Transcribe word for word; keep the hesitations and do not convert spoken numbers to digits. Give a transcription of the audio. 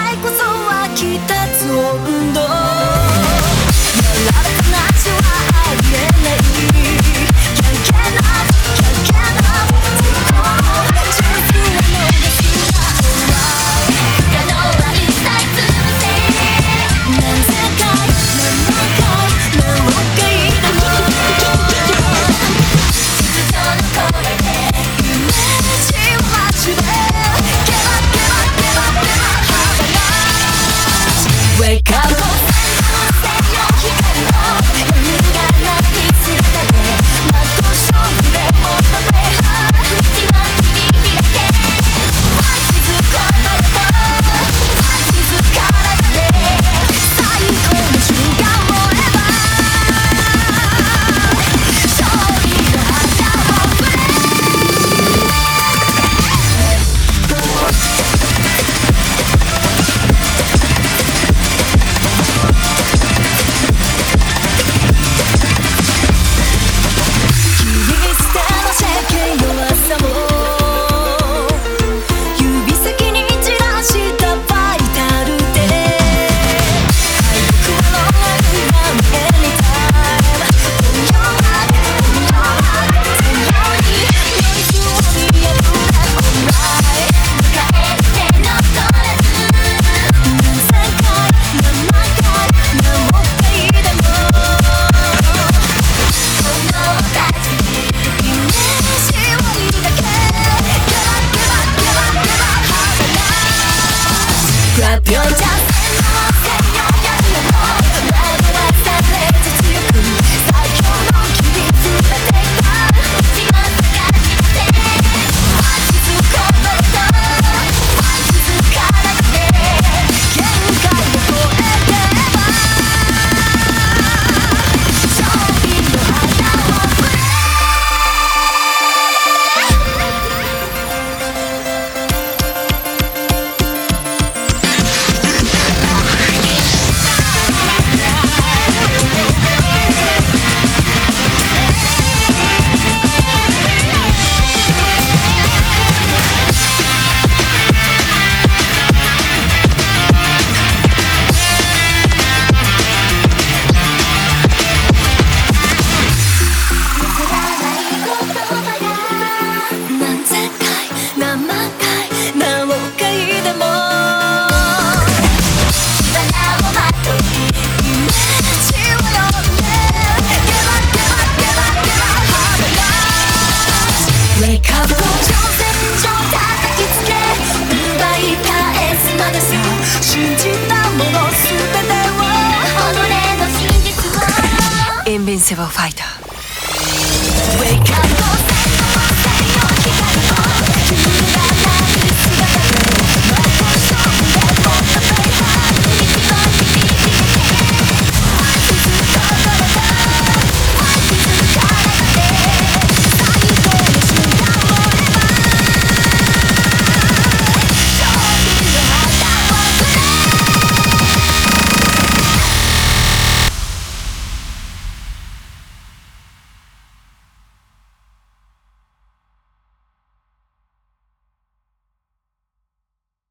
こそはきたつ温度やられた夏はありえない Can't get up, can't get up ずっとチャンスは逃すな Alright 不可能は一切潰せ何千回何万回何億回でも地上の声でイメージを待ちで Give up, give up, give up, give up Wake up 信じたもの全てを己の真実を Invincible Fighter